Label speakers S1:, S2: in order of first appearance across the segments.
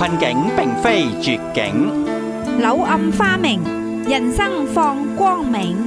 S1: 困境並非絕境，
S2: 柳暗花明，人生放光明。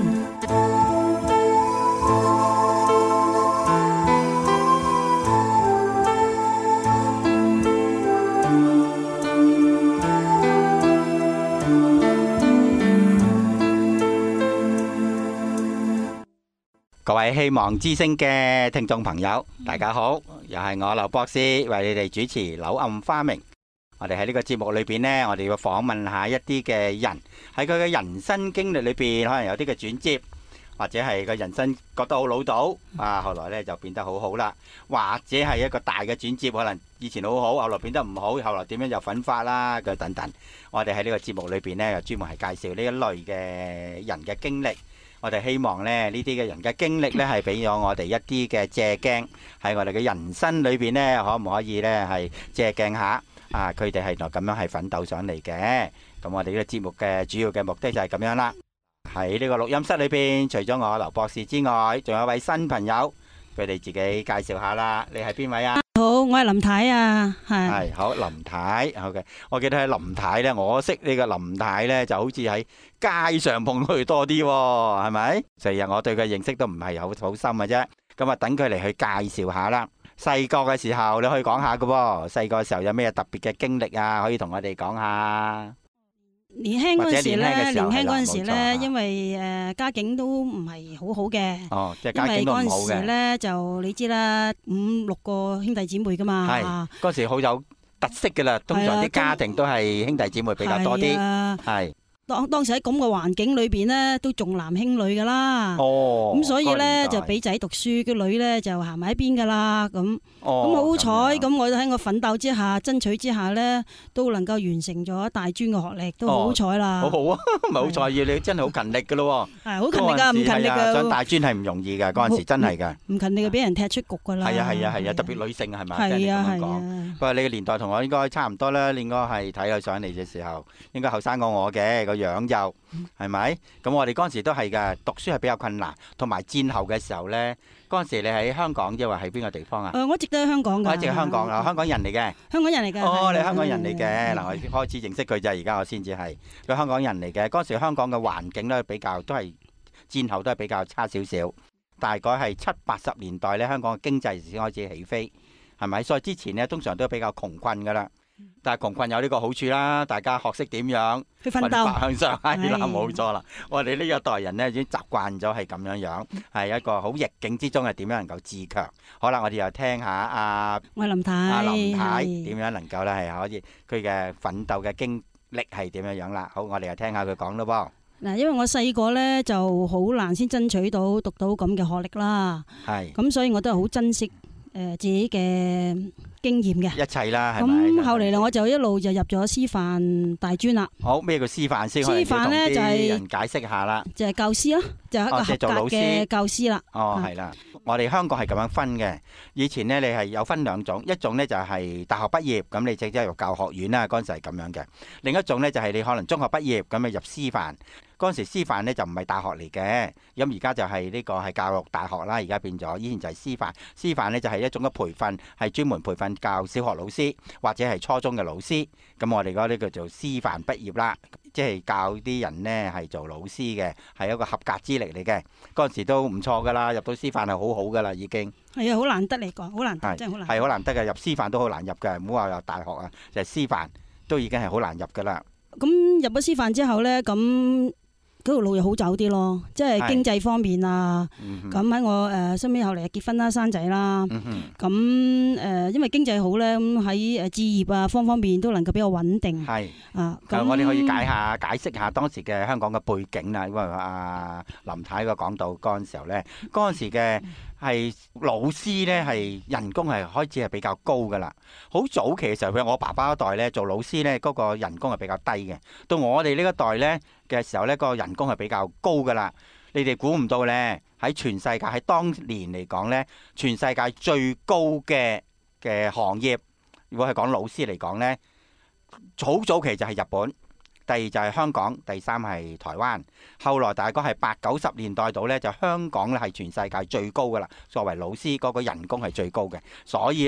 S1: 各位希望之聲嘅聽眾朋友，大家好，又係我劉博士為你哋主持柳暗花明。我哋喺呢個節目裏邊呢，我哋要訪問下一啲嘅人，喺佢嘅人生經歷裏邊，可能有啲嘅轉折，或者係個人生覺得好老到啊，後來呢就變得好好啦，或者係一個大嘅轉折，可能以前好好，後來變得唔好，後來點樣又奮發啦，佢等等。我哋喺呢個節目裏邊呢，就專門係介紹呢一類嘅人嘅經歷。我哋希望咧呢啲嘅人嘅經歷呢，係俾咗我哋一啲嘅借鏡，喺我哋嘅人生裏邊呢，可唔可以呢？係借鏡下啊？佢哋係咁樣係奮鬥上嚟嘅。咁我哋呢個節目嘅主要嘅目的就係咁樣啦。喺呢個錄音室裏邊，除咗我劉博士之外，仲有一位新朋友，佢哋自己介紹下啦。你係邊位啊？
S3: 好，我係林太啊，
S1: 係好林太，好嘅。我記得喺林太呢，我識呢個林太呢，就好似喺街上碰到佢多啲，係咪？成日我對佢認識都唔係好深嘅啫。咁啊，等佢嚟去介紹下啦。細個嘅時候你可以講下嘅喎，細個嘅時候有咩特別嘅經歷啊？可以同我哋講下。
S3: 年輕嗰陣時咧，因為家境都唔係好好嘅。
S1: 哦，即係家境都唔好嘅。因為嗰陣時咧就你知啦，5、6個兄弟姊妹噶嘛。係嗰時好有特色嘅啦，通常啲家庭都係兄弟姊妹比較多啲。係。
S3: 當時喺咁嘅環境裏邊呢，都重男輕女噶啦。
S1: 哦，
S3: 咁所以呢，就俾仔讀書，個女呢就行埋一邊噶啦。咁好彩，咁我喺我奮鬥之下、爭取之下呢，都能夠完成咗大專嘅學歷，都好彩啦。
S1: 好好啊，唔係好彩要你真係好勤力噶咯。
S3: 係好勤力噶，唔勤力噶。
S1: 上大專係唔容易噶，嗰陣時真係噶。
S3: 唔勤力就俾人踢出局噶啦。
S1: 係啊，特別女性係咪？
S3: 係啊。
S1: 不過你嘅年代同我應該差唔多啦，你應該係睇佢上嚟嘅時候，應該後生過我嘅個樣又係咪？咁我哋嗰陣時都係噶，讀書係比較困難，同埋戰後嘅時候呢，嗰陣時你喺香港，抑或喺邊個地方啊？
S3: 我一直都喺香港噶。
S1: 我一直喺香港啊，香港人嚟嘅。
S3: 香港人嚟嘅。
S1: 哦，你香港人嚟嘅。嗱，我開始認識佢就係而家我先至係佢香港人嚟嘅。嗰陣時香港嘅環境咧比較都係戰後都係比較差少少，大概係70、80年代呢，香港嘅經濟先開始起飛，係咪？所以之前呢，通常都比較窮困噶啦。但係窮困有呢個好處啦，大家學識點樣
S3: 去奮鬥
S1: 向上，係啦，冇錯啦。我哋呢一代人呢，已經習慣咗係咁樣樣，係一個好逆境之中係點樣能夠自強。好啦，我哋又聽下
S3: 我係林太，
S1: 林太點樣能夠咧係可以佢嘅奮鬥嘅經歷係點樣樣啦。好，我哋又聽下佢講咯噃。
S3: 嗱，因為我細個呢就好難先爭取到讀到咁嘅學歷啦，係咁，所以我都係好珍惜自己嘅經驗嘅
S1: 一切啦，係咪？
S3: 咁後嚟我就一路就入咗師範大專啦。
S1: 好，咩叫師範先？
S3: 師範呢就係
S1: 人解釋下啦，
S3: 就係教師啦，就係一個合格嘅教師啦。
S1: 哦，係啦，我哋香港係咁樣分嘅。以前呢，你係有分兩種，一種呢就係大學畢業，咁你即係入教學院啦，嗰陣時係咁樣嘅。另一種呢就係你可能中學畢業，咁你入師範。嗰陣時師範呢就唔係大學嚟嘅，咁而家就係呢個係教育大學啦。而家變咗，以前就係師範。師範呢就係一種嘅培訓，係專門培訓教小學老師或者係初中嘅老師。咁我哋嗰啲叫做師範畢業啦，即係教啲人呢係做老師嘅，係一個合格資歷嚟嘅。嗰陣時都唔錯噶啦，入到師範係好好噶啦，已經
S3: 係啊，好難得嚟講，好難得，真係好難。
S1: 係好難得嘅，入師範都好難入嘅，唔好話入大學啊，就係師範都已經係好難入噶啦。
S3: 咁入咗師範之後呢，咁嗰條路又好走啲咯，即係經濟方面啊。咁喺我身邊後嚟結婚啦、生仔啦。咁因為經濟好咧，咁喺置業啊方面都能夠比較穩定。係啊，咁
S1: 我哋可以解釋下當時嘅香港嘅背景啦。因為林太個講到嗰陣時候咧，嗰陣時嘅係老師咧係人工係開始係比較高噶啦。好早期嘅時候，譬如我爸爸嗰代咧做老師咧，嗰個人工係比較低嘅。到我哋呢一代咧嘅時候咧，個人工係比較高噶啦。你哋估唔到咧，喺全世界喺當年嚟講咧，全世界最高嘅行業，如果係講老師嚟講咧，好早期就係日本，第二就係香港，第三係台灣。後來大概係80、90年代度咧，就香港咧係全世界最高噶啦。作為老師嗰個人工係最高嘅，所以咧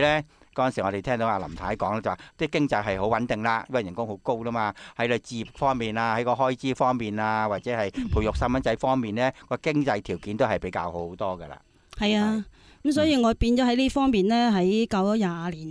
S1: 嗰陣時我哋聽到阿林太講咧，就話啲經濟係好穩定啦，因為人工好高啦嘛，喺你置業方面啊，喺個開支方面啊，或者係培育細蚊仔方面咧，個經濟條件都係比較好多噶啦。
S3: 係啊。咁所以我變咗喺呢方面咧，喺教咗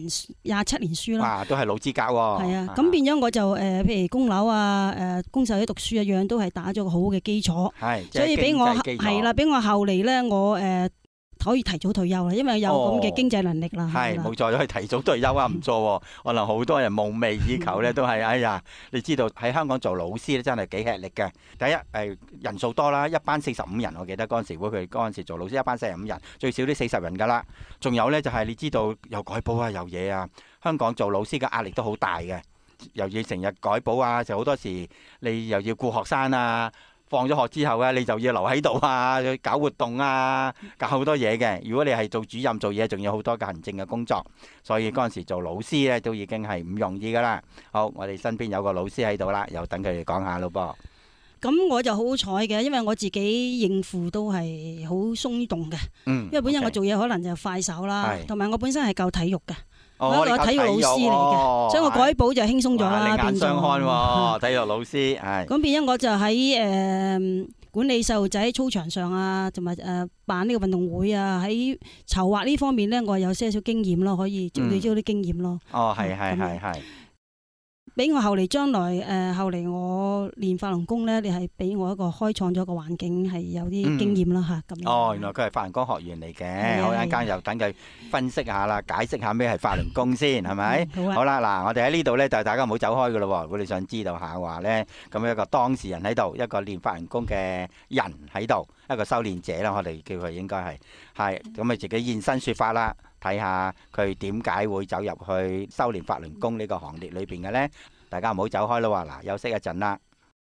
S3: 27年書啦。
S1: 哇，都係老資格喎。
S3: 係啊，咁變咗我就譬如供樓啊，供細仔讀書一樣，都係打咗個好嘅基礎。
S1: 係，
S3: 所以俾我
S1: 係
S3: 啦，俾我後嚟咧，我可以提早退休啦，因為有咁嘅經濟能力啦。
S1: 係冇錯，可以提早退休啊，唔錯喎。可能好多人夢寐以求咧，都係哎呀，你知道喺香港做老師咧，真係幾吃力嘅。第一人數多啦，一班45人，我記得嗰陣時佢嗰陣時做老師一班45人，最少都40人㗎啦。仲有咧就係你知道又改簿啊，又嘢啊，香港做老師嘅壓力都好大嘅，又要成日改簿啊，就好多時你又要顧學生啊。放咗學之後咧，你就要留喺度啊，搞活動啊，搞好多嘢嘅。如果你係做主任做嘢，仲有好多嘅行政嘅工作，所以嗰陣時做老師咧都已經係唔容易噶啦。好，我哋身邊有個老師喺度啦，又等佢哋講下咯噃。
S3: 咁我就好彩嘅，因為我自己應付都係好鬆動嘅。因為本身我做嘢可能就快手啦，同埋我本身係教體育嘅。我係個體育老師嚟嘅，所以我改簿就輕鬆咗啦。
S1: 另眼相看喎，體育老師係。
S3: 咁變咗我就喺管理細路仔喺操場上啊，同埋辦呢個運動會啊，喺籌劃呢方面咧，我有些少經驗咯，可以積累咗啲經驗咯。
S1: 哦，係。俾
S3: 我後嚟將來後嚟我練法輪功咧，你係俾我一個開創咗個環境，係有啲經驗啦嚇咁。
S1: 哦，原來佢係法輪功學員嚟嘅，好，一陣間又等佢分析下啦，解釋下咩係法輪功先，係咪？好啦，嗱，我哋喺呢度咧就大家唔好走開噶咯喎，如果你想知道下話咧，咁一個當事人喺度，一個練法輪功嘅人喺度，一個修練者啦，我哋叫佢應該係咁咪自己現身説法啦。睇下佢點解會走入去修練法輪功呢個行列裏邊嘅呢？大家唔好走開咯喎！嗱，休息一陣啦。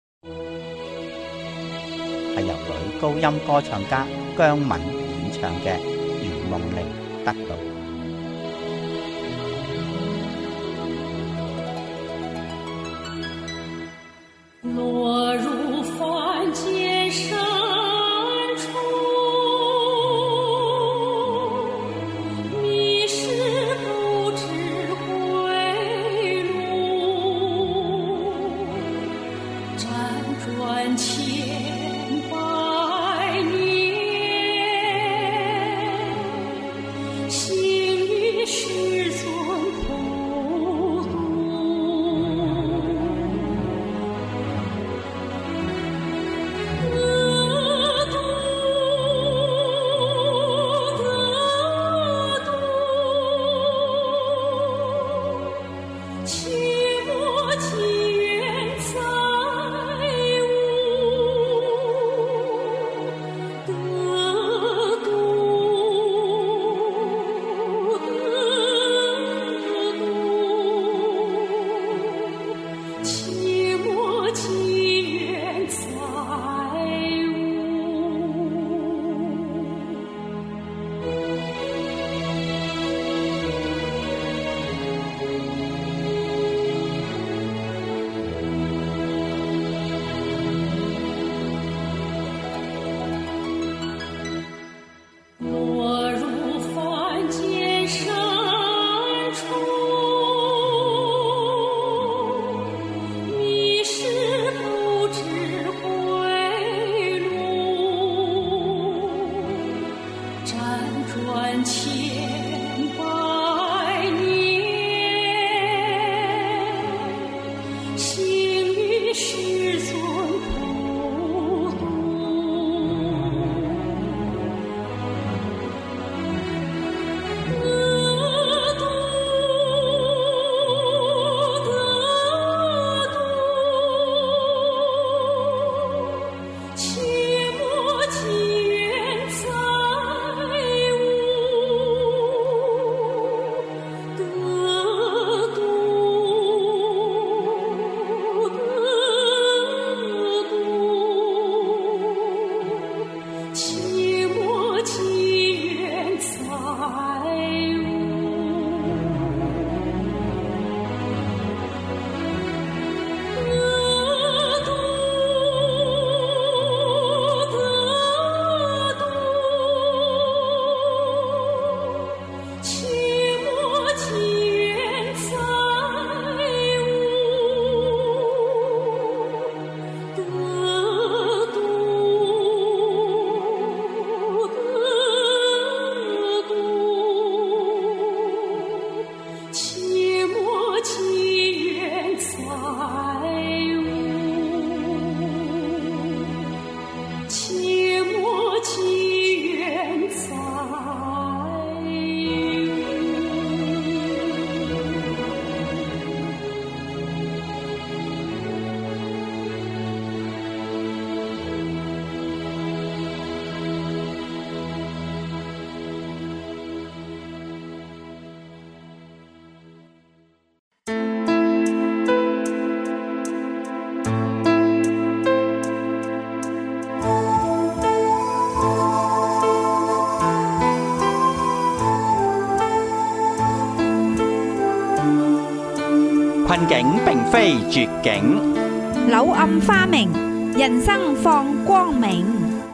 S1: 係由女高音歌唱家姜敏演唱嘅《如夢靈得到》。
S4: 落入凡間深處，迷失不知歸路，輾轉千百年，行於世尊普渡。
S1: 困境並非絕境，
S2: 柳暗花明，人生放光明。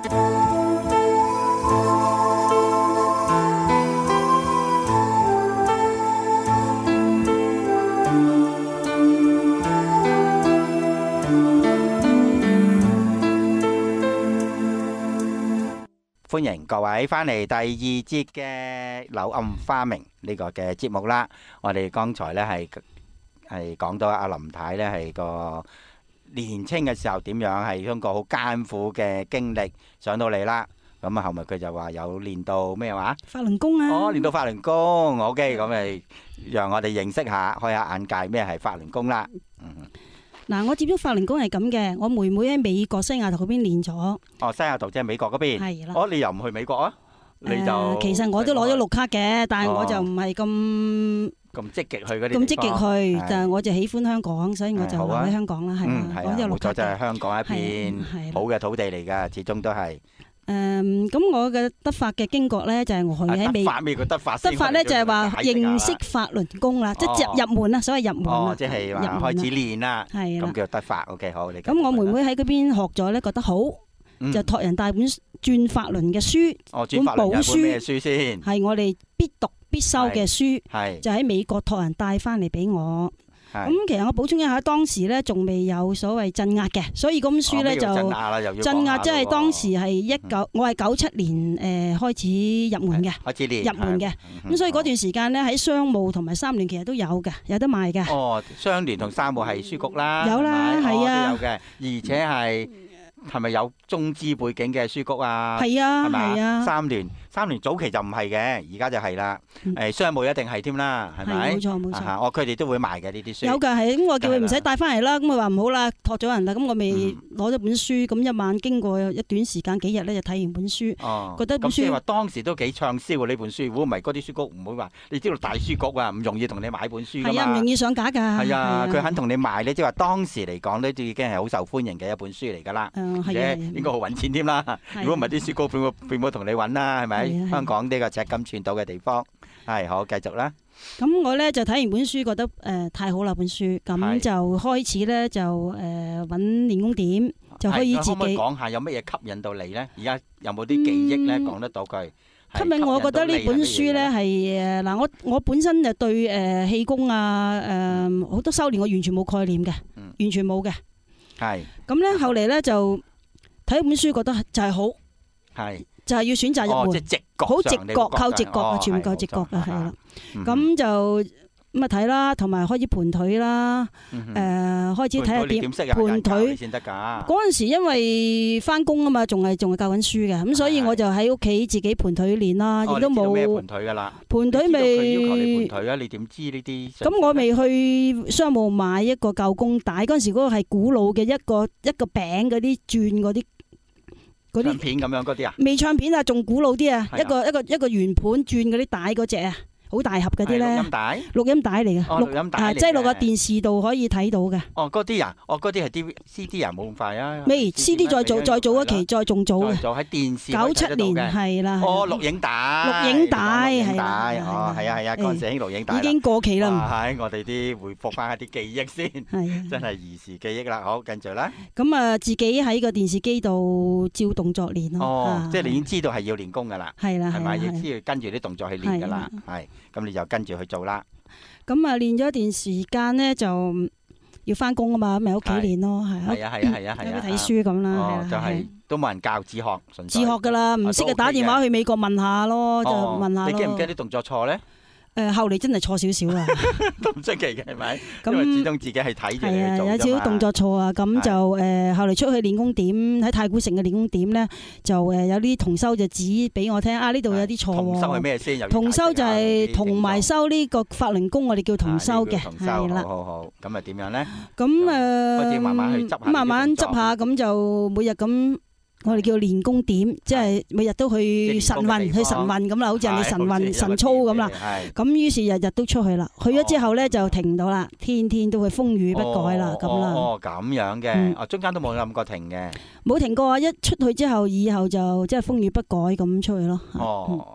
S1: 歡迎各位翻嚟第二節嘅柳暗花明呢個嘅節目啦。我哋剛才呢係講到阿林太呢係個年青嘅時候點樣係通過好艱苦嘅經歷上到嚟啦。咁啊後咪佢就話有練到咩話？
S3: 法輪功啊！
S1: 哦，練到法輪功。OK，咁咪讓我哋認識下，開下眼界咩係法輪功啦。
S3: 嗱，我接觸法輪功係咁嘅，我妹妹喺美國西雅圖嗰邊練咗。
S1: 哦，西雅圖即係美國嗰邊。
S3: 係啦。
S1: 哦，你又唔去美國啊？你就
S3: 其實我都攞咗綠卡嘅，但係我就唔係咁
S1: 積極去嗰啲。
S3: 咁積極去，但係我就喜歡香港，所以我就留喺香港啦，係啦。
S1: 係啊，冇錯，就係香港一片好嘅土地嚟㗎，始終都係。
S3: 咁我嘅得法嘅經過咧，就係我喺美。
S1: 得法
S3: 咧就係話認識法輪功啦，即係入門啦，所謂入門啦。
S1: 即係話開始練啦。係啦。咁叫得法。OK，好。
S3: 咁我妹妹喺嗰邊學咗咧，覺得好，就託人帶本轉法輪嘅書。
S1: 轉法輪有本咩書先？
S3: 係我哋必讀必修嘅書。係。就喺美國託人帶翻嚟俾我。咁其實我補充一下，當時咧仲未有所謂鎮壓嘅，所以嗰本書咧就鎮壓，即係當時係我係97年開始入門嘅，入門嘅。咁所以嗰段時間咧喺商務同埋三聯其實都有嘅，有得賣嘅。哦，
S1: 商聯同三務係書局啦，
S3: 有啦，係啊，
S1: 都有嘅，而且係咪有中資背景嘅書局啊？
S3: 係啊，係啊。
S1: 三聯早期就唔係嘅，而家就係啦。商務一定係添啦，係咪？
S3: 冇錯冇錯。
S1: 佢哋都會賣嘅呢啲書。
S3: 有㗎，係咁我叫佢唔使帶翻嚟啦，咁佢話唔好啦，託咗人啦，咁我咪攞咗本書，咁一晚經過一段時間幾日咧就睇完本書，覺得本書。咁即係話當時都幾暢銷喎呢本書，如果唔係嗰啲書局唔會話，你知道大書局啊唔容易同你買本書㗎嘛。係啊，唔容易上架㗎。係啊，佢肯同你賣咧，即係話當時嚟講咧，都已經係好受歡迎嘅一本書嚟㗎啦。而且應該好揾錢添啦。如果唔係啲書局邊會同你揾啦，係咪？香港呢個赤金寸土嘅地方，係好繼續啦。 咁我咧就睇完本書，覺得太好啦本書，咁就開始咧就揾練功點，就可以自己。可唔可以講下有乜嘢吸引到你咧？而家有冇啲記憶咧講得到佢？吸引我覺得呢本書咧係嗱，我本身就對氣功啊好多修練我完全冇概念嘅，完全冇嘅。係。咁咧後嚟咧就睇本書，覺得就係好。係。就係要選擇入門，好直覺，靠直覺啊，全部靠直覺啊，係啦。咁就咁啊睇啦，同埋開始盤腿啦，開始睇下點盤腿先得㗎。嗰陣時因為翻工啊嘛，仲係教緊書嘅，咁所以我就喺屋企自己盤腿練啦，亦都冇咩盤腿㗎啦。盤腿未要求你盤腿啊？你點知呢啲？咁我未去商務買一個舊弓帶，嗰陣時嗰個係古老嘅一個餅嗰啲轉嗰啲。唱片咁樣嗰啲啊？未唱片啊，仲古老啲啊！一個圓盤轉嗰啲帶嗰隻啊，好大盒嗰啲咧。錄音帶？錄音帶嚟嘅。錄音帶擠落個電視度可以睇到嘅。哦，嗰啲啊，嗰啲係 CD 啊，冇咁快啊。未 CD 再做一期，仲早嘅。就喺電視97年係啦。哦，錄影帶。錄影帶係啦。哦，係啊，嗰陣時興錄影帶。已經過期啦。係，我哋啲回復翻一啲記憶先。係。真係兒時記憶啦。好，繼續啦。咁啊，自己喺個電視機度照動作練咯。哦，即係你已經知道係要練功噶啦。係啦。係咪？亦知要跟住啲動作去練噶啦。係。咁你就跟住去做啦。咁啊，練咗一段時間咧，就要翻工啊嘛，咁咪喺屋企練咯，係啊，睇書咁啦。哦，就係都冇人教，自學純粹。自學噶啦，唔識就打電話去美國問下咯，就問下咯。你驚唔驚啲動作錯咧？後嚟真係錯少少啦，咁出奇嘅係咪？因為始終自己係睇住你做。有少少動作錯啊，咁就後嚟出去練功點喺太古城嘅練功點咧，就有啲同修就指俾我聽啊，呢度有啲錯喎。同修係咩先？同修就係同埋修呢個法輪功，我哋叫同修嘅，係啦。好，咁啊點樣咧？咁開始慢慢去執下，慢慢執下，咁就每日咁。我哋叫練功點，即係每日都去晨運咁啦，好似人哋晨運晨操咁啦。咁於是日日都出去啦。去咗之後咧就停唔到啦，天天都會風雨不改啦咁啦。哦，咁樣嘅，中間都冇諗過停嘅。冇停過啊！一出去之後，以後就即係風雨不改咁出去咯。哦，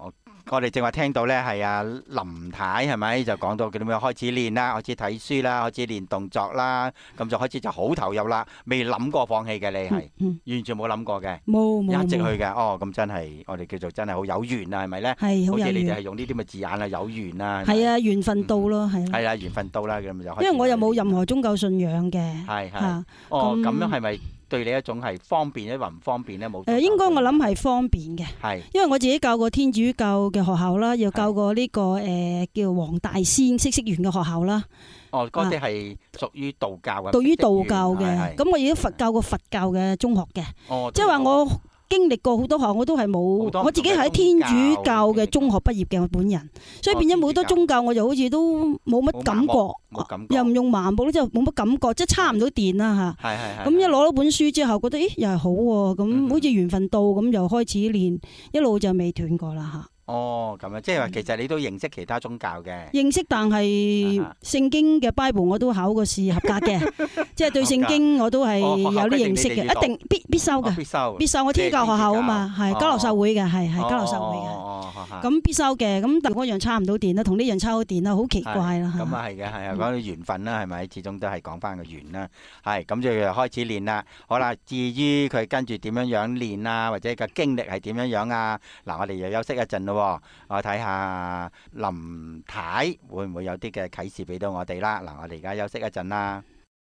S1: 我哋正話聽到呢係阿林太係咪就講到佢點樣開始練啦，開始睇書啦，開始練動作啦，咁就開始就好投入啦，未諗過放棄嘅你係完全冇諗過嘅，
S3: 冇
S1: 一直去嘅。哦，咁真係我哋叫做真係好有緣啊，係咪呢？
S3: 係好有緣。
S1: 好似你哋係用呢啲咁嘅字眼啊，有緣啊。
S3: 係啊，緣分到咯，係。
S1: 係啊，緣分到啦，咁就開始。
S3: 因為我又冇任何宗教信仰嘅。
S1: 係。哦，咁樣係咪對你一種係方便咧，還唔方便咧？冇。
S3: 應該我諗係方便嘅。
S1: 係。
S3: 因為我自己教過天主教嘅學校啦，又教過呢個叫黃大仙嗇色園嘅學校啦。
S1: 哦，嗰啲係屬於道教嘅。
S3: 屬於道教嘅，咁我亦都教過佛教嘅中學嘅。
S1: 哦。
S3: 即係話我經歷過好多學校，我都係冇，我自己係喺天主教嘅中學畢業嘅我本人，所以變咗好多宗教我就好似都冇乜感覺，又唔用盲目咧，即係冇乜感覺，即係插唔到電啦嚇。係。咁一攞到本書之後，覺得又係好喎，咁好似緣分到，咁又開始練，一路就未斷過啦嚇。
S1: 哦，咁樣即係話其實你都認識其他宗教嘅？認
S3: 識，但係聖經嘅 Bible 我都考過試合格嘅，即係對聖經我都係有啲認識嘅，一定必修嘅，必修。我天主教學校啊嘛，係交流授會嘅，係交流授會嘅。咁必修嘅，咁但係嗰樣差唔到電啦，同呢樣差到電啦，好奇怪啦。
S1: 咁啊係嘅，係啊，講到緣分啦，係咪？始終都係講翻個緣啦。係咁就開始練啦。好啦，至於佢跟住點樣樣練啊，或者個經歷係點樣樣啊？嗱，我哋又休息一陣咯。我睇下林太會唔會有啲嘅啟示俾到我哋啦。嗱，我哋而家休息一陣啦。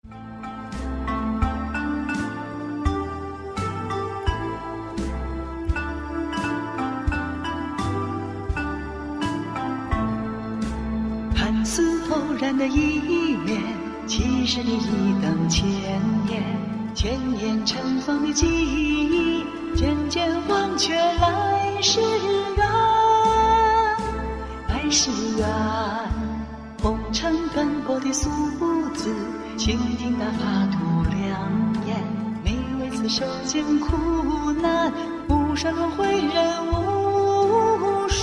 S5: 看似偶然的一面，其實你一等千年，千年塵封的記憶，漸漸忘卻來世緣。是緣，紅塵奔波的俗子，傾聽那法度良言，你為此受盡苦難，無上輪迴人無數，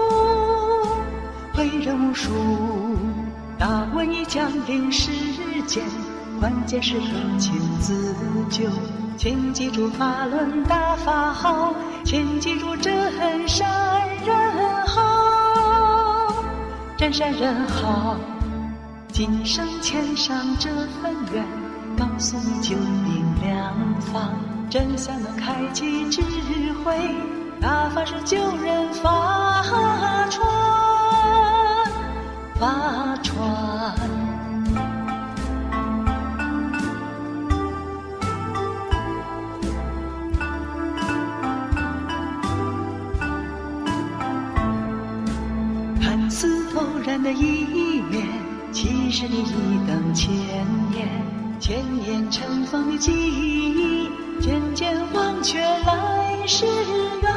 S5: 迴人無數。大瘟疫降臨世間，關鍵時刻請自救，請記住法輪大法好，請記住真善人好。真善人好，今生欠上這份緣，告訴你救命良方，真相能開啟智慧，大法是救人法船，法船。偶然的一面，其實你一等千年，千年塵封的記憶，漸漸忘卻來世緣，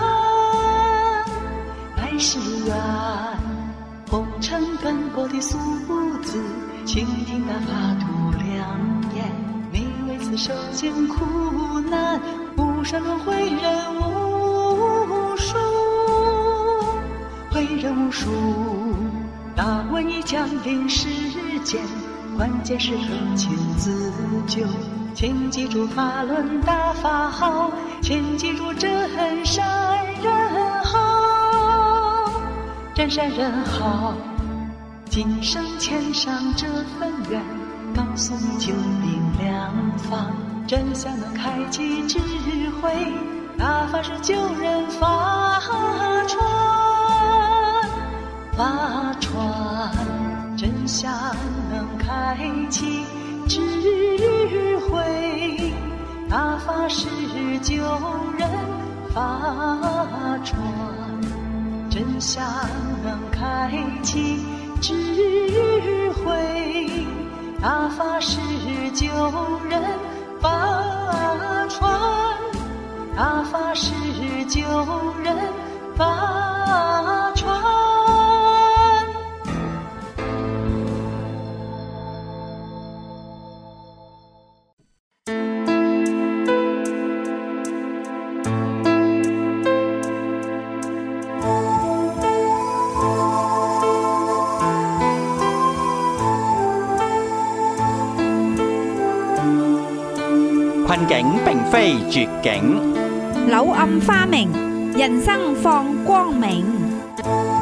S5: 來世緣。紅塵奔波的俗子，傾聽那法度良言，你為此受盡苦難，無上輪迴人無數，迴人無數。大瘟疫降臨世間，關鍵時刻請自救，請記住法輪大法好，請記住真善人好，真善人好。今生欠上這份緣，告訴你救命良方，真相能開啟智慧，大法是救人法船，法船。真相能開啟智慧，大法是救人法船。真相能開啟智慧，大法是救人法船。大法是救人法船。
S1: 困境並非絕境，
S2: 柳暗花明，人生放光明。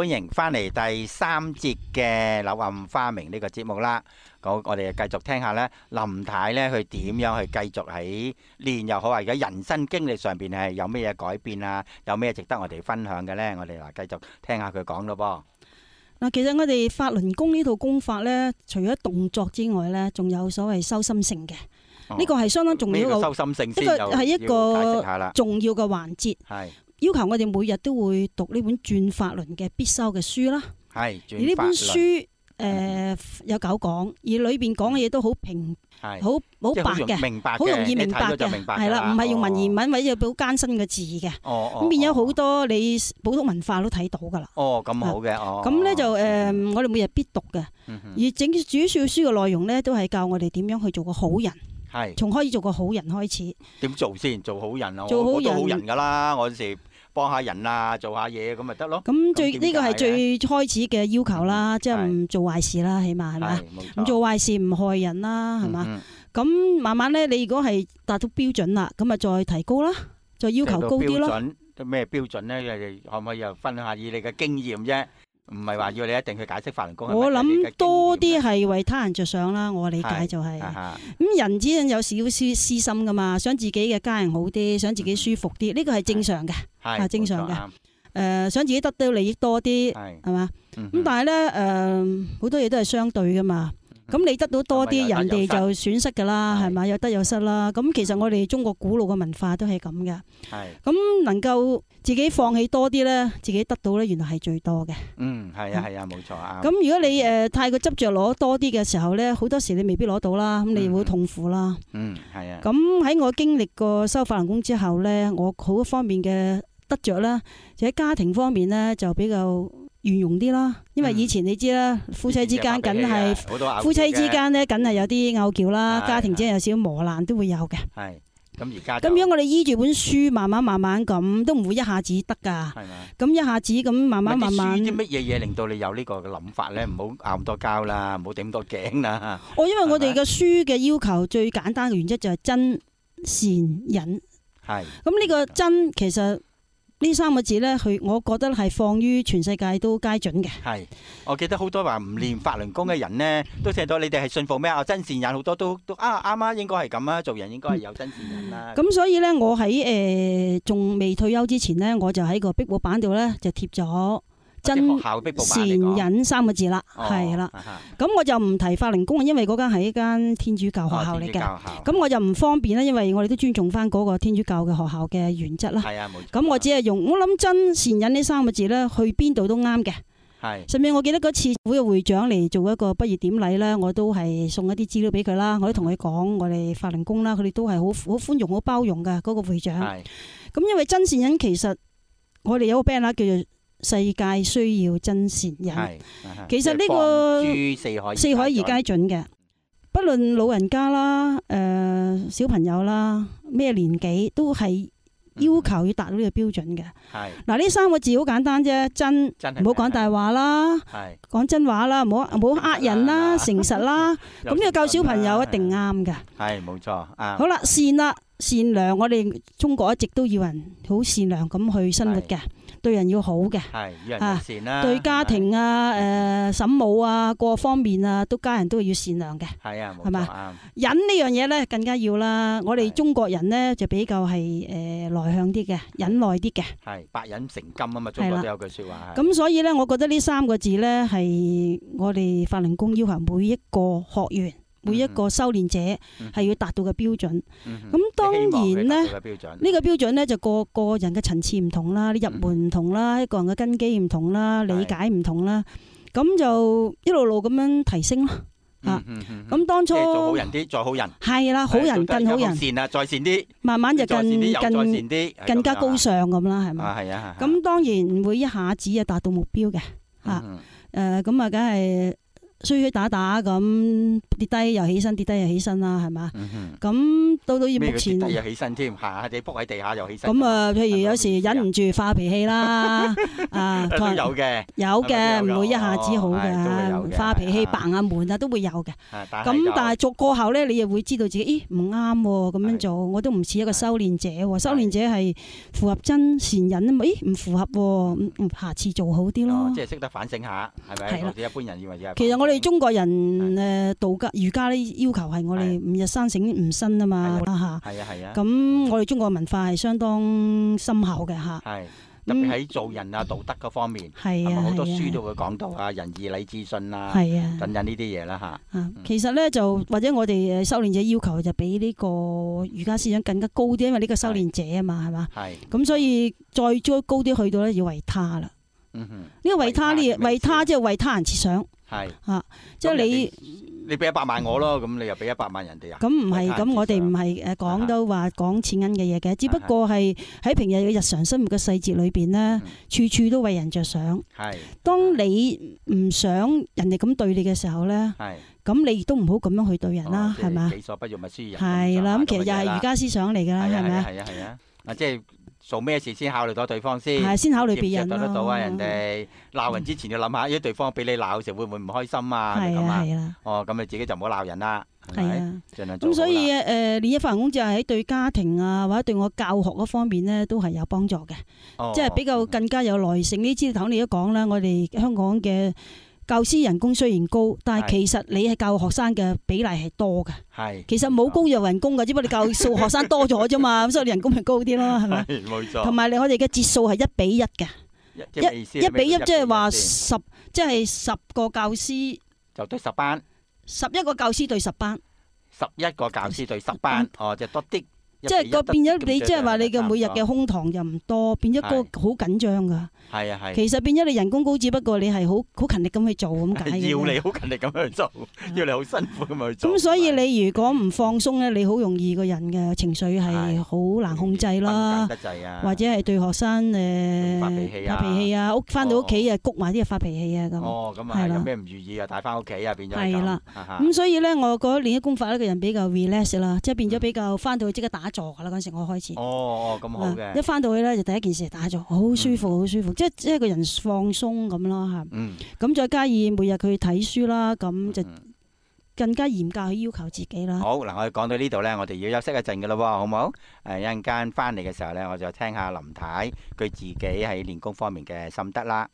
S1: 歡迎翻嚟第3節嘅柳暗花明呢個節目啦。我哋繼續聽下呢林太呢，佢點樣去繼續喺練又好，而家人生經歷上邊係有咩嘢改變啊？有咩值得我哋分享嘅呢？我哋嗱繼續聽下佢講咯噃。
S3: 嗱，其實我哋法輪功呢套功法呢，除咗動作之外呢，仲有所謂修心性嘅。呢個係相當重要嘅，
S1: 修心性先，
S3: 呢個係一個重要嘅環節。
S1: 係
S3: 要求我哋每日都會讀呢本《轉法輪》嘅必修嘅書啦。
S1: 係，
S3: 而呢本書有9講，而裏邊講嘅嘢都好平，好白嘅，好容易明白嘅，係啦，唔係用文言文或者好艱辛嘅字嘅。咁變咗好多你普通文化都睇到噶啦。
S1: 哦，咁好嘅。
S3: 咁咧就我哋每日必讀嘅，而整主要書嘅內容咧都係教我哋點樣去做個好人。係，從開始做個好人開始。點
S1: 做先？做好人啊！我都好人噶啦，我有時幫下人啊，做下嘢咁咪得咯。咁
S3: 呢個係最開始嘅要求啦，即係唔做壞事啦，起碼係咪？唔做壞事，唔害人啦，係嘛？咁慢慢咧，你如果係達到標準啦，咁啊再提高啦，再要求高啲咯。
S1: 咩標準咧？你哋可唔可以又分享下以你嘅經驗啫？唔係話要你一定去解釋法輪功。
S3: 我諗多啲係為他人着想啦，我理解就係咁。人之間有少少私心噶嘛，想自己嘅家人好啲，想自己舒服啲，呢個係正常嘅，係正常嘅。想自己得到利益多啲，係嘛？咁但係咧，好多嘢都係相對噶嘛。咁你得到多啲，人哋就損失噶啦，係咪？有得有失啦。咁其實我哋中國古老嘅文化都係咁嘅。係。咁能夠自己放棄多啲咧，自己得到咧，原來係最多嘅。
S1: 係啊，冇錯啊。
S3: 咁如果你太過執着攞多啲嘅時候咧，好多時你未必攞到啦，咁你會痛苦啦。
S1: 係啊。咁
S3: 喺我經歷過修法輪功之後咧，我好多方面嘅得着啦，就喺家庭方面咧就比較圓融啲啦，因為以前你知啦，夫妻之間梗係夫妻之間咧，梗係有啲拗撬啦，家庭之間有少少磨難都會有嘅。係咁而家咁樣，我哋依住本書慢慢咁，都唔會一下子得㗎。係嘛？咁一下子咁慢慢。啲
S1: 乜嘢嘢令到你有呢個嘅諗法咧？唔好拗咁多交啦，唔好頂咁多頸啦。
S3: 因為我哋嘅書嘅要求最簡單嘅原則就係真善忍。係。咁呢個真其實。呢3個字呢，我覺得係放於全世界都皆準嘅。係，我記得好多話唔練法輪功嘅人呢，都聽到你哋係信奉咩啊？真善忍，好多都啱啊，應該係咁啊，做人應該係有真善忍啦。咁所以呢，我喺仲未退休之前呢，我就喺個壁布板度呢，就貼咗真善忍3個字啦，係啦。咁我就唔提法輪功，因為嗰間係一間天主教學校嚟嘅。咁我就唔方便啦，因為我哋都尊重翻嗰個天主教嘅學校嘅原則啦。係啊，冇錯。咁我只係用我諗真善忍呢3個字咧，去邊度都啱嘅。係。甚至我記得嗰次會嘅會長嚟做一個畢業典禮咧，我都係送一啲資料俾佢啦。我都同佢講我哋法輪功啦，佢哋都係好寬容、好包容嘅嗰個會長。係。咁因為真善忍其實我哋有個 banner 叫做世界需要真善忍，其實呢個四海而皆準嘅，不論老人家啦、小朋友啦，咩年紀都係要求要達到呢個標準嘅。嗱，呢3個字好簡單啫，真唔好講大話啦，講真話啦，唔好呃人啦，誠實啦，咁呢個教小朋友一定啱嘅。係冇錯。好啦，善啦，善良，我哋中國一直都要人好善良咁去生活嘅。對人要好嘅，係與人友善啦。對家庭啊、嬸母啊，各方面啊，家人都要善良嘅。係啊，係嘛？忍呢樣嘢咧更加要啦。我哋中國人咧就比較係內向啲嘅，忍耐啲嘅。係百忍成金啊嘛，中國都有句説話。咁所以咧，我覺得呢3個字咧係我哋法輪功要求每一個學員。每一個修練者係要達到嘅標準，咁當然咧，呢個標準咧就個人嘅層次唔同啦，你入門唔同啦，一個人嘅根基唔同啦，理解唔同啦，咁就一路路咁樣提升咯。咁當初做好人啲，再好人，係啦，好人更好人，善啦，再善啲，慢慢就更加高尚咁啦，係咪？係啊。咁當然唔會一下子就達到目標嘅，咁啊，梗係。 衰打打咁跌低又起身，跌低又起身啦，係嘛？咁到到目前
S1: 跌低又起身添，下你仆喺地下又起身。
S3: 咁啊，譬如有時忍唔住發脾氣啦，啊，
S1: 都有嘅，
S3: 有嘅，唔會一下子好嘅，發脾氣嘭下門啊，都會有嘅。咁但係做過後咧，你又會知道自己，咦唔啱喎，咁樣做，我都唔似一個修練者喎。修練者係符合真善忍啊嘛，咦唔符合喎，下次做好啲咯。
S1: 即係識得反省下，係咪？係啦，一般人以為
S3: 其實我哋中國人道家儒家咧要求係我哋吾日三省吾身啊嘛嚇。係啊。咁我哋中國文化係相當深厚嘅嚇。係。
S1: 特別喺做人啊、道德嗰方面，係咪好多書都會講到啊，仁義禮智信啊，等等呢啲嘢啦嚇。
S3: 其實咧就或者我哋修練者要求就比呢個儒家思想更加高啲，因為呢個修練者啊嘛，係嘛？係。咁所以再高啲去到咧要為他啦。呢個為他呢？為他即係為他人設想。係。嚇，即係
S1: 你俾100萬我咯，咁你又俾100萬人哋啊？
S3: 咁唔係，咁我哋唔係講到話講錢銀嘅嘢嘅，只不過係喺平日嘅日常生活嘅細節裏邊咧，處處都為人着想。係。當你唔想人哋咁對你嘅時候咧，咁你亦都唔好咁樣去對人啦，係咪？己所不欲，勿施於人。係啦，咁其實又係儒家思想嚟㗎啦，係咪啊？
S1: 係啊，即係。做咩事先考慮到對方先，
S3: 係先考慮別人
S1: 接得到啊！人哋鬧人之前要諗下，如果對方俾你鬧嘅時候會唔會唔開心啊？係啊，係啦。哦，咁你自己就唔好鬧人啦。係啊，盡量做好啦。咁所以
S3: 練一法行功就係喺對家庭啊，或者對我教學嗰方面咧，都係有幫助嘅。即係比較更加有耐性。呢啲頭你都講啦，我哋香港嘅教師人工雖然高，但係其實你係教學生嘅比例係多嘅。係，其實冇高有人工嘅，只不過你教數學生多咗啫嘛，咁所以你人工咪高啲咯，係咪？冇錯。同埋我哋嘅節數係1比1嘅，一比一即係話即係10個教師
S1: 就對10班
S3: ，11個教師對10班
S1: ，11個教師對10班，哦，就多啲。
S3: 即係變咗你，即係話你嘅每日嘅空堂又唔多，變咗個好緊張噶。係啊係。其實變咗你人工高，只不過你係好勤力咁去做咁解嘅。
S1: 要你好勤力咁去做，要你好辛苦咁去做。
S3: 咁所以你如果唔放鬆咧，你好容易個人嘅情緒係好難控制啦。或者係對學生
S1: 發脾氣啊，
S3: 翻到屋企啊，谷埋啲發脾氣啊咁。
S1: 哦，咁啊，有咩唔如意啊，帶翻屋企啊，變咗
S3: 係啦。咁所以咧，我覺得練一功法咧，個人比較 relax 啦，即係變咗比較翻到去即刻打坐噶啦，嗰陣時我開始。
S1: 哦，咁好嘅。
S3: 一翻到去咧，就第一件事係打坐，好舒服，好舒服，即係個人放鬆咁咯嚇。咁再加以每日佢睇書啦，咁就更加嚴格去要求自己啦。
S1: 好嗱，我哋講到呢度咧，我哋要休息一陣嘅咯喎，好唔好？一陣間翻嚟嘅時候咧，我就聽下林太佢自己喺練功方面嘅心得啦。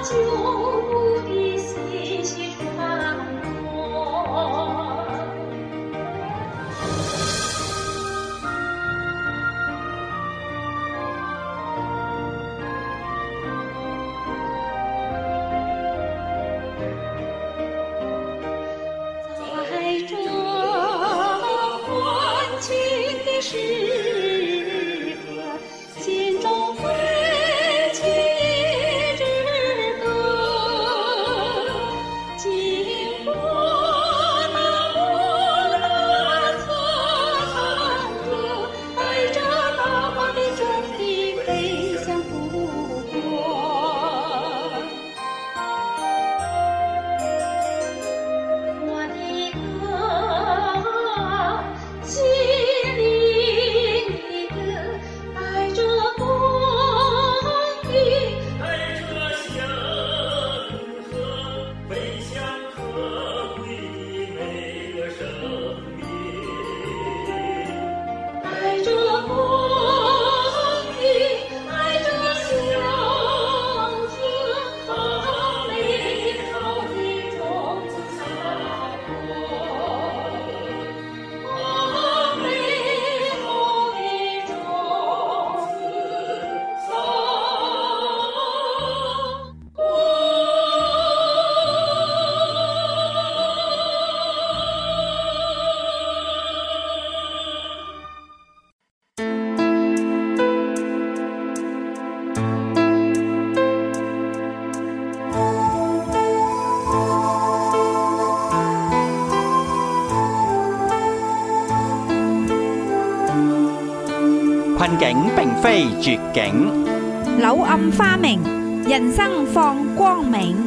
S1: 困境並非絕境，
S2: 柳暗花明，人生放光明。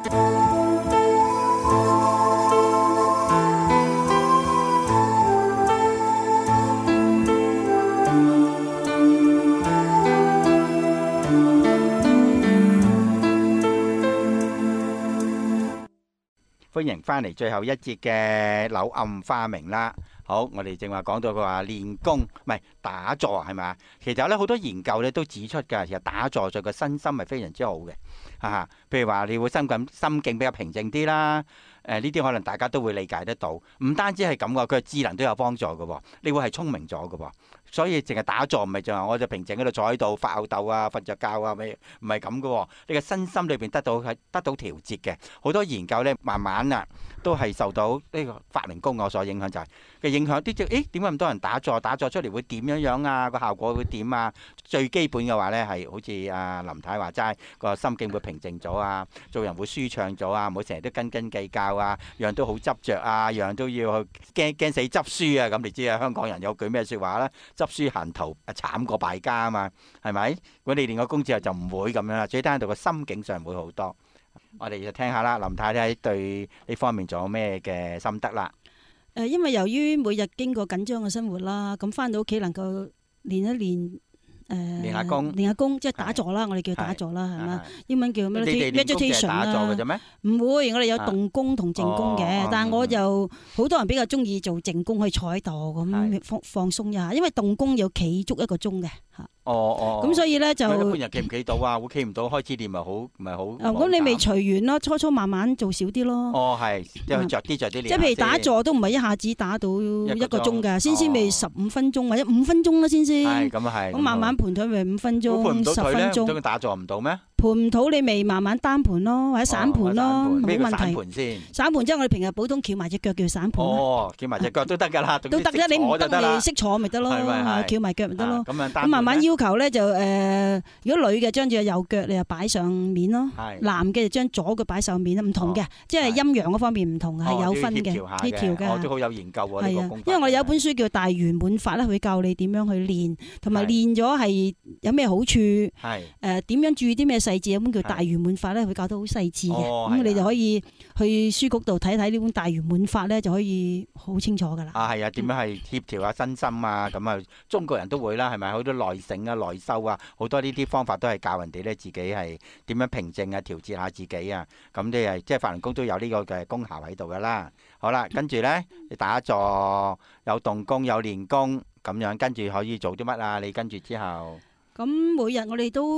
S1: 歡迎翻嚟最後一節嘅柳暗花明啦。好，我哋正話講到佢話練功唔係打坐係咪？其實咧好多研究咧都指出㗎，其實打坐對個身心係非常之好嘅。譬如話你會心境比較平靜啲啦。呢啲可能大家都會理解得到。唔單止係咁喎，佢智能都有幫助嘅喎。你會係聰明咗嘅喎。所以淨係打坐唔係就話我就平靜喺度坐喺度發吽竇啊、瞓着覺啊，唔係咁嘅喎。你嘅身心裏邊得到調節嘅。好多研究咧，慢慢啊都係受到呢個法輪功我所影響，就係嘅影響啲點解咁多人打坐出嚟會點樣啊？個效果會點啊？最基本嘅話咧係好似阿林太話齋，個心境會平靜咗啊，做人會舒暢咗啊，唔好成日都斤斤計較啊，樣都好執着啊，樣都要驚死執輸啊。咁你知啊，香港人有句咩説話咧？執輸行頭慘過敗家啊嘛，係咪？如果你練個功之後就唔會咁樣啦，最低限度個心境上會好多。我哋就聽下啦，林太太對呢方面仲有咩嘅心得啦？
S3: 因為由於每日經過緊張嘅生活啦，咁翻到屋企能夠練一練。練下功，即係打坐啦，我哋叫打坐啦，係嘛？英文叫咩 meditation 啦。打坐嘅啫咩？唔會，我哋有動功同靜功嘅，但係我就好多人比較中意做靜功，可以坐喺度咁放鬆一下，因為動功要企足1個鐘嘅嚇。咁所以咧就
S1: 一般人企唔企到啊？會企唔到，開始練咪好。
S3: 咁你咪隨緣咯，初慢慢做少啲咯。
S1: 係，即係着啲練。即
S3: 係譬如打坐都唔係一下子打到1個鐘㗎，先未15分鐘或者5分鐘啦先。
S1: 係咁啊係。
S3: 咁慢慢盤腿咪5分鐘、10分鐘。
S1: 咁打坐唔到咩？
S3: 盤唔到你咪慢慢單盤咯，或者散盤咯，冇問題。
S1: 散盤先。
S3: 散盤即係我哋平日普通翹埋隻腳叫散盤。
S1: 翹埋隻腳都得㗎啦。
S3: 都得啦，你唔得你識坐咪得咯，翹埋腳咪得咯。咁慢慢要求咧就如果女嘅將住右腳你就擺上面咯，男嘅就將左腳擺上面啦，唔同嘅，即係陰陽嗰方面唔同係有分嘅，協調嘅。
S1: 我都好有研究喎呢個功法。
S3: 因為我有本書叫《大圓滿法》咧，佢教你點樣去練，同埋練咗係有咩好處，點樣注意啲咩細節，有本叫《大圓滿法》咧，佢教得好細緻嘅，咁你就可以去書局度睇睇呢本《大圓滿法》咧，就可以好清楚噶啦。
S1: 係啊，點樣係協調下身心啊？咁啊，中國人都會啦，係咪？好多內省啊、內修啊，好多呢啲方法都係教人哋咧自己係點樣平靜啊、調節下自己啊。咁你係即係法輪功都有呢個嘅功效喺度噶啦。好啦，跟住咧，你打坐有動功有練功咁樣，跟住可以做啲乜啊？你跟住之後，
S3: 咁每日我哋都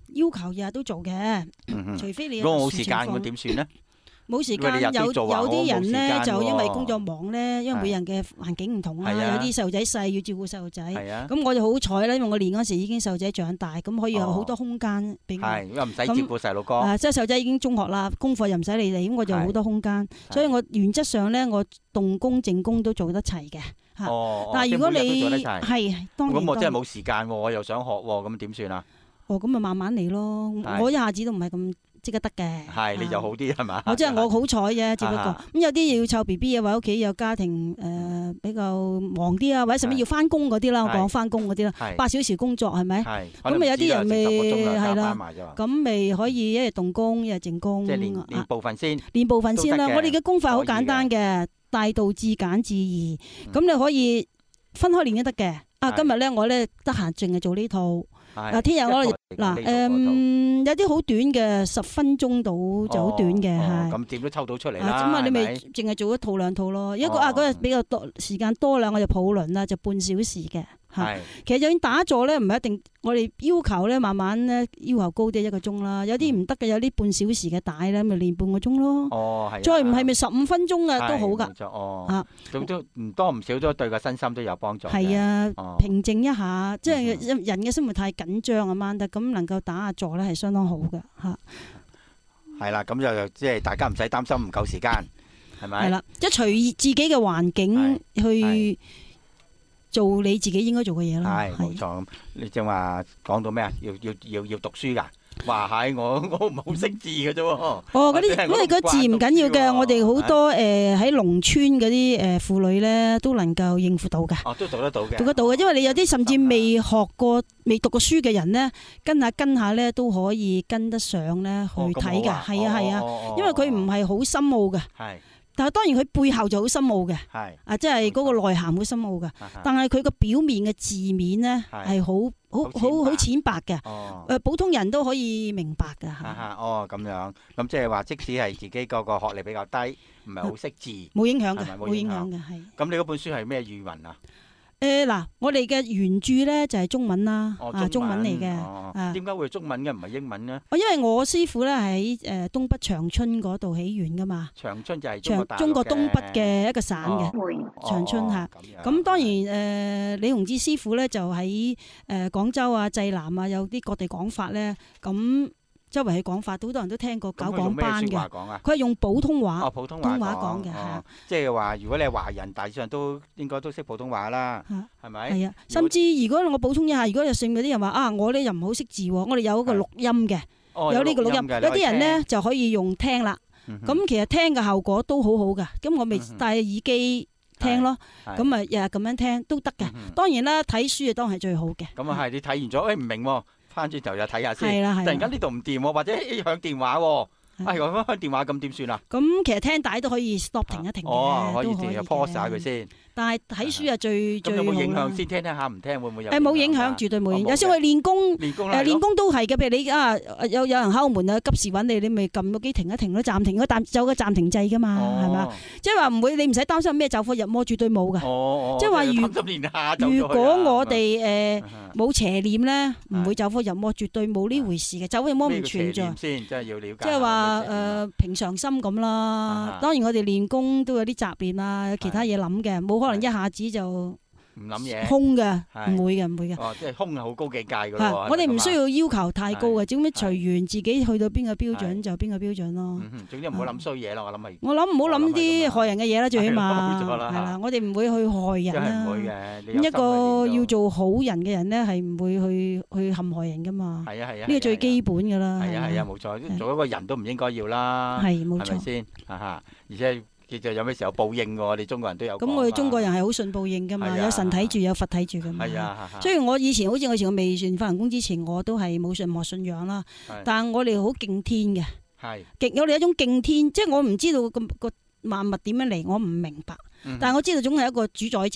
S3: 要求日日都做嘅，除非你有
S1: 如果我冇
S3: 特殊情況
S1: 時間咁點算咧？
S3: 冇時
S1: 因為你
S3: 間有
S1: 日都做啊
S3: 有啲人
S1: 我冇時
S3: 咧
S1: 間喎
S3: 就因為工作忙咧，因為每人嘅環境唔同啊，
S1: 係啊
S3: 有啲細路仔細要照顧細路仔，
S1: 係啊，
S3: 咁我就好彩啦，因為我練嗰時已經細路仔長大，咁可以有好多空間俾我。
S1: 係因為唔使照顧細路哥。
S3: 即係細路仔已經中學啦，功課又唔使你哋，咁我就好多空間，所以我原則上咧，我動工靜工都做得齊嘅嚇。但係如果你係當然，
S1: 咁我真係冇時間喎，我又想學喎，咁點算啊？
S3: 咁咪慢慢嚟咯。我一下子都唔係咁即刻得嘅。
S1: 係你就好啲係嘛？
S3: 我即係我好彩啫，只不過咁有啲要湊 B B 嘅話，屋企有家庭比較忙啲啊，或者甚至要翻工嗰啲啦，我講翻工嗰啲啦，8小時工作係咪？咁咪有啲人咪係啦，咁咪可以一日動工，一日靜工。
S1: 即係練部分先。
S3: 練部分先啦。我哋嘅功法好簡單嘅，大道至簡至易。咁你可以分開練都得嘅。今日咧我咧得閒淨係做呢套。聽日我有啲好短嘅10分鐘到就好短嘅，係
S1: 咁點都抽到出嚟啦。
S3: 咁你咪淨係做1套2套咯。一個嗰日比較多時間多啦，我就抱輪啦，就半小時嘅。其實就算打坐咧，唔係一定，我哋要求咧慢慢咧要求高啲1個鐘啦。有啲唔得嘅，有啲半小時嘅帶咧，咪練半個鐘咯。再唔係咪15分鐘嘅都好㗎。
S1: 都唔多唔少都對個身心都有幫助。
S3: 係啊，平靜一下，即係人嘅生活太緊張啊，掹得咁能夠打下坐咧係相當好嘅嚇。
S1: 係啦，咁就即係大家唔使擔心唔夠時間，係咪？
S3: 係啦，即係隨自己嘅環境去做你自己應該做嘅嘢啦。
S1: 係冇錯。咁你正話講到咩啊？要讀書㗎。話係我唔係好識字嘅啫喎。
S3: 嗰啲因為個字唔緊要嘅，我哋好多喺農村嗰啲婦女咧都能夠應付到嘅。
S1: 都讀得到嘅。
S3: 讀得到嘅，因為你有啲甚至未學過、未讀過書嘅人咧，跟下咧都可以跟得上咧去睇嘅。係啊係啊，因為佢唔係好深奧嘅。係。但係當然佢背後就好深奧嘅，即係嗰個內涵好深奧嘅。但係佢個表面嘅字面咧係好淺白嘅，普通人都可以明白嘅。
S1: 咁樣，咁即係話，即使係自己個學歷比較低，唔係好識字，
S3: 冇影響嘅，冇影響嘅係。
S1: 咁你嗰本書係咩語文啊？
S3: 我哋嘅原著咧就係中文啦，中文嚟嘅。
S1: 點解會中文嘅唔係英文呢？
S3: 因為我師傅咧喺東北長春嗰度起源噶嘛。
S1: 長春就係
S3: 中國東北嘅一個省嘅長春嚇。咁當然李洪志師傅咧就喺廣州啊、濟南啊有啲各地講法咧，咁周圍去講法，好多人都聽過搞講班嘅。佢係用普通話，普通話講嘅嚇。
S1: 即係話，如果你係華人，大致上都應該都識普通話啦，係咪？
S3: 係啊，甚至如果我補充一下，如果有信嗰啲人話我咧又唔好識字喎，我哋有一個錄音嘅，有呢個錄音。有啲人咧就可以用聽啦。咁其實聽嘅效果都好好㗎。咁我咪戴耳機聽咯，咁咪日日咁樣聽都得嘅。當然啦，睇書啊當然係最好嘅。
S1: 咁啊係，你睇完咗，唔明喎。翻轉頭又睇下先，突然間呢度唔掂喎，或者響電話喎，響電話咁點算啊？
S3: 咁其實聽帶都可以 stop 停一停嘅，
S1: 可以停 pause 下佢先。但係
S3: 睇書啊最好啦。
S1: 有冇影響先？聽下唔聽會唔會有？
S3: 冇影響，絕對冇影響。有時我練功，練功都係嘅。譬如你有人敲門啊，急事揾你，你咪撳個機停一停咯，暫停。有個暫停掣㗎嘛，係嘛？即係話唔會，你唔使擔心咩走火入魔，絕對冇㗎。即係話如果我哋冇邪念咧，唔會走火入魔，絕對冇呢回事嘅。走火入魔唔存在。
S1: 先真係要了解。
S3: 即係話平常心咁啦。當然我哋練功都有啲雜念啊，有其他嘢諗嘅，冇可能一下子就
S1: 唔諗嘢
S3: 空嘅，唔會嘅，唔會嘅。
S1: 即係空係好高境界㗎喎。
S3: 我哋唔需要要求太高嘅，總之隨緣自己去到邊個標準就邊個標準咯。
S1: 總之唔好諗衰嘢咯，我諗係。
S3: 我諗唔好諗啲害人嘅嘢啦，最起碼係啦，我哋唔會去害人啦。
S1: 唔會嘅。
S3: 一個要做好人嘅人咧，係唔會去陷害人㗎嘛。
S1: 係啊係啊。
S3: 呢個最基本㗎啦。
S1: 係啊係啊，冇錯。做一個人都唔應該要啦。
S3: 係冇錯。
S1: 係咪先？而且。其實有咩時候報應喎？我哋中國人都有。咁
S3: 我哋中國人係好信報應噶嘛，有神睇住，有佛睇住噶嘛。雖然我以前好似我未算法輪功之前，我都係冇任何信仰啦。但係我哋好敬天嘅。有哋一種敬天，即係我唔知道個萬物點樣嚟，我唔明白。但係我知道總係一個主宰者。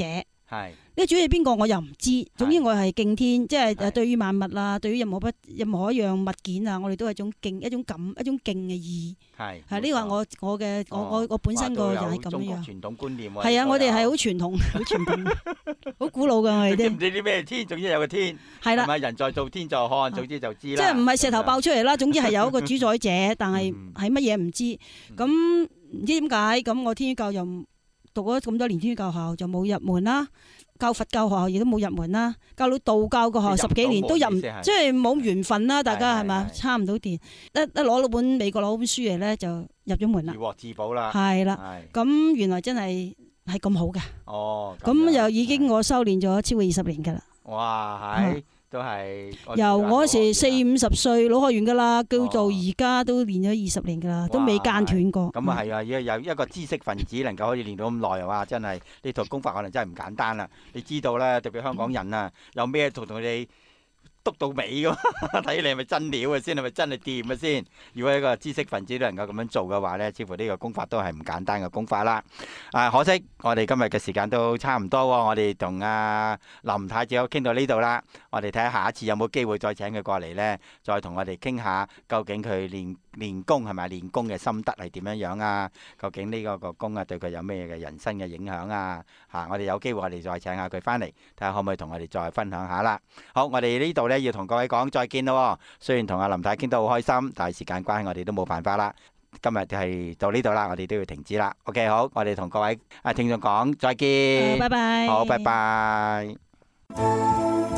S1: 係
S3: 呢個主係邊個我又唔知。總之我係敬天，即係對於萬物啊，對於任何一樣物件啊，我哋都係一種敬嘅意。
S1: 係
S3: 呢個係我本身個人係咁樣。
S1: 傳統觀念
S3: 係啊，我哋係好傳統，好傳統，好古老㗎我哋啲。
S1: 唔知啲咩天，總之有個天。係啦，係咪人在做天在看，總之就知啦。
S3: 即係唔係石頭爆出嚟啦，總之係有一個主宰者，但係係乜嘢唔知。咁唔知點解咁我天主教又讀咗咁多年天主教學校就冇入門啦，教佛教學校亦都冇入門啦，教到道教個學校10幾年都入唔，即係冇緣分啦，大家係咪？差唔到電，一攞到美國攞本書嚟咧就入咗門啦，如
S1: 獲至寶啦，
S3: 係啦，咁原來真係咁好嘅，咁又已經我修煉咗超過20年㗎啦，
S1: 哇係。都係
S3: 由我嗰時40-50歲老學員噶啦，叫做而家都練咗20年噶啦，都未間斷過。
S1: 咁啊係啊，有一個知識分子能夠可以練到咁耐，哇！真係呢套功法可能真係唔簡單啦。你知道啦，特別香港人啊，有咩同佢哋篤到尾噶，睇你係咪真料嘅先，係咪真係掂嘅先？如果一個知識分子都能夠咁樣做嘅話呢，似乎呢個功法都係唔簡單嘅功法啦。可惜我哋今日嘅時間都差唔多喎，我哋同阿林太子傾到呢度啦。我哋睇下下一次有冇機會再請佢過嚟呢，再同我哋傾下究竟佢練功係咪練功嘅心得係點樣啊？究竟呢個功啊對佢有咩嘅人生嘅影響啊？我哋有機會我哋再請下佢翻嚟，睇下可唔可以同我哋再分享下啦。好，我哋呢度呢要同各位講再見咯。雖然同阿林太傾得好開心，但係時間關係我哋都冇辦法啦。今日係到呢度啦，我哋都要停止啦。OK， 好，我哋同各位聽眾講再見，
S3: 拜拜，
S1: 好，拜拜。